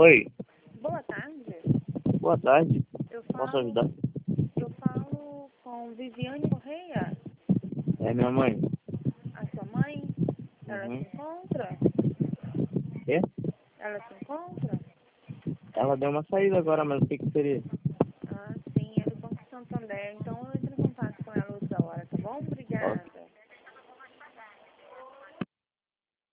Oi, Boa tarde. boa tarde. Eu Posso falo, ajudar? eu falo com Viviane Correia, É minha mãe. a sua mãe. Ela Uhum. se encontra? Quê? Ela se encontra? Ela deu uma saída agora, mas o que que seria?